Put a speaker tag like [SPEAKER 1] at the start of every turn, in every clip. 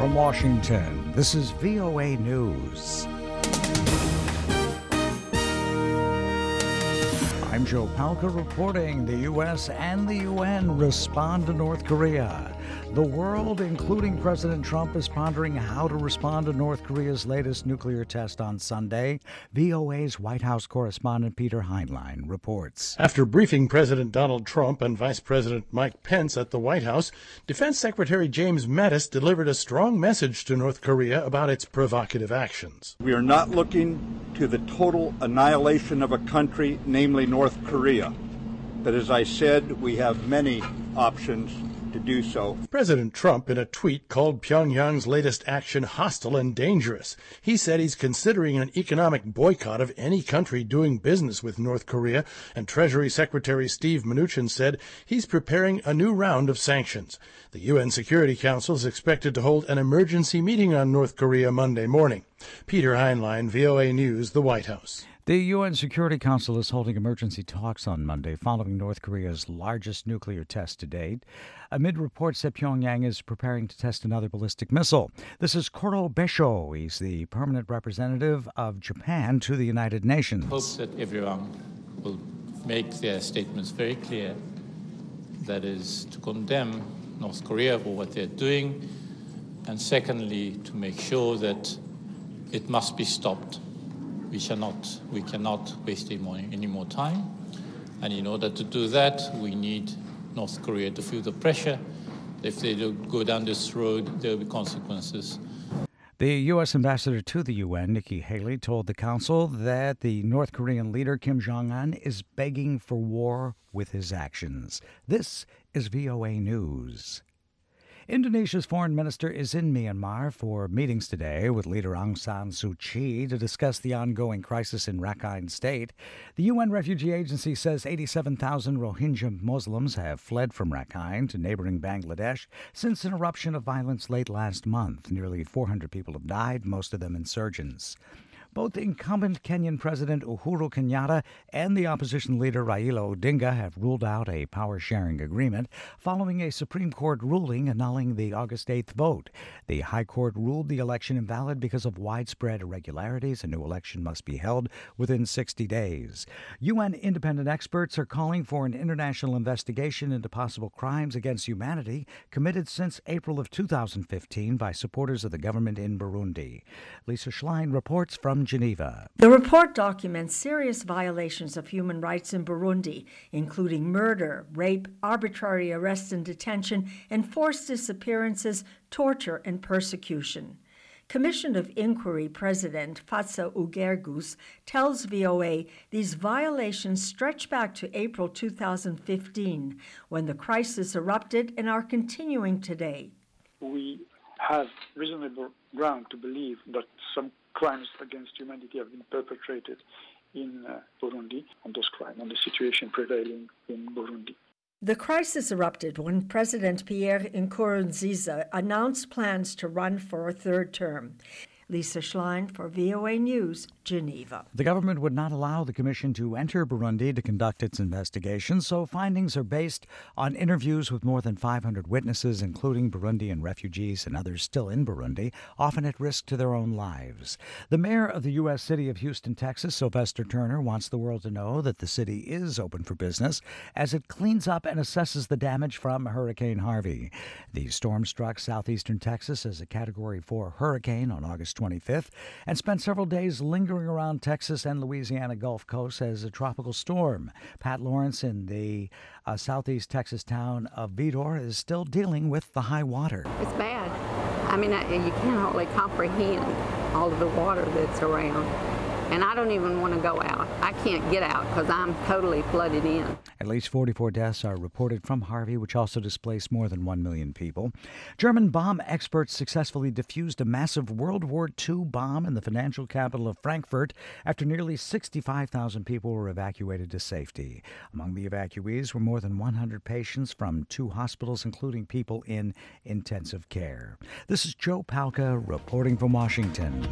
[SPEAKER 1] From Washington, this is VOA News. I'm Joe Palca reporting the U.S. and the UN respond to North Korea. The world, including President Trump, is pondering how to respond to North Korea's latest nuclear test on Sunday. VOA's White House correspondent Peter Heinlein reports.
[SPEAKER 2] After briefing President Donald Trump and Vice President Mike Pence at the White House, Defense Secretary James Mattis delivered a strong message to North Korea about its provocative actions.
[SPEAKER 3] We are not looking to the total annihilation of a country, namely North Korea. But as I said, we have many options to do so.
[SPEAKER 2] President Trump, in a tweet, called Pyongyang's latest action hostile and dangerous. He said he's considering an economic boycott of any country doing business with North Korea, and Treasury Secretary Steve Mnuchin said he's preparing a new round of sanctions. The UN Security Council is expected to hold an emergency meeting on North Korea Monday morning. Peter Heinlein, VOA News, the White House.
[SPEAKER 1] The UN Security Council is holding emergency talks on Monday following North Korea's largest nuclear test to date, amid reports that Pyongyang is preparing to test another ballistic missile. This is Koro Besho. He's the permanent representative of Japan to the United Nations.
[SPEAKER 4] I hope that everyone will make their statements very clear. That is, to condemn North Korea for what they're doing, and secondly, to make sure that it must be stopped. We cannot waste any more time. And in order to do that, we need North Korea to feel the pressure. If they go down this road, there will be consequences.
[SPEAKER 1] The U.S. ambassador to the UN, Nikki Haley, told the council that the North Korean leader, Kim Jong-un, is begging for war with his actions. This is VOA News. Indonesia's foreign minister is in Myanmar for meetings today with leader Aung San Suu Kyi to discuss the ongoing crisis in Rakhine State. The UN Refugee Agency says 87,000 Rohingya Muslims have fled from Rakhine to neighboring Bangladesh since an eruption of violence late last month. Nearly 400 people have died, most of them insurgents. Both incumbent Kenyan President Uhuru Kenyatta and the opposition leader Raila Odinga have ruled out a power-sharing agreement following a Supreme Court ruling annulling the August 8th vote. The High Court ruled the election invalid because of widespread irregularities. A new election must be held within 60 days. UN independent experts are calling for an international investigation into possible crimes against humanity committed since April of 2015 by supporters of the government in Burundi. Lisa Schlein reports from Geneva.
[SPEAKER 5] The report documents serious violations of human rights in Burundi, including murder, rape, arbitrary arrest and detention, and forced disappearances, torture, and persecution. Commission of Inquiry President Fatsa Ugergus tells VOA these violations stretch back to April 2015, when the crisis erupted and are continuing today.
[SPEAKER 6] We have reasonable ground to believe that some crimes against humanity have been perpetrated in Burundi, on those crimes, on the situation prevailing in Burundi.
[SPEAKER 5] The crisis erupted when President Pierre Nkurunziza announced plans to run for a third term. Lisa Schlein for VOA News, Geneva.
[SPEAKER 1] The government would not allow the commission to enter Burundi to conduct its investigation, so findings are based on interviews with more than 500 witnesses, including Burundian refugees and others still in Burundi, often at risk to their own lives. The mayor of the U.S. city of Houston, Texas, Sylvester Turner, wants the world to know that the city is open for business as it cleans up and assesses the damage from Hurricane Harvey. The storm struck southeastern Texas as a Category 4 hurricane on August 25th and spent several days lingering around Texas and Louisiana Gulf Coast as a tropical storm. Pat Lawrence in the southeast Texas town of Vidor is still dealing with the high water.
[SPEAKER 7] It's bad. I mean, you can't hardly comprehend all of the water that's around. And I don't even want to go out. I can't get out because I'm totally flooded in.
[SPEAKER 1] At least 44 deaths are reported from Harvey, which also displaced more than 1 million people. German bomb experts successfully defused a massive World War II bomb in the financial capital of Frankfurt after nearly 65,000 people were evacuated to safety. Among the evacuees were more than 100 patients from 2 hospitals, including people in intensive care. This is Joe Palca reporting from Washington.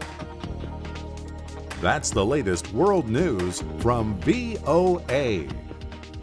[SPEAKER 8] That's the latest world news from VOA.